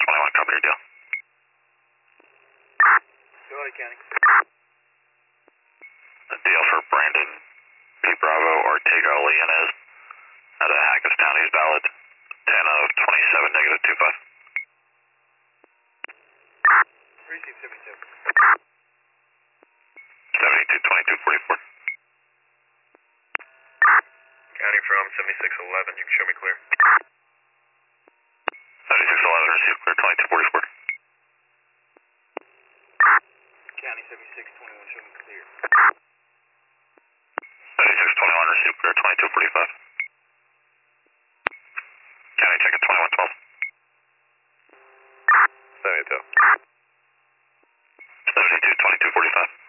21, copy your deal. Go ahead, County. The deal for Brandon P. Bravo Ortega Leones out of Hackettstown is valid. 10 of 27, negative 25. Receive 72. 72, 22, 44. County from 7611, you can show me clear. 7611, receive clear, 22, 44. County 7621, show me clear. 7621, receive clear, 22, 45. County check at 2112. 72. 72, 22, 45.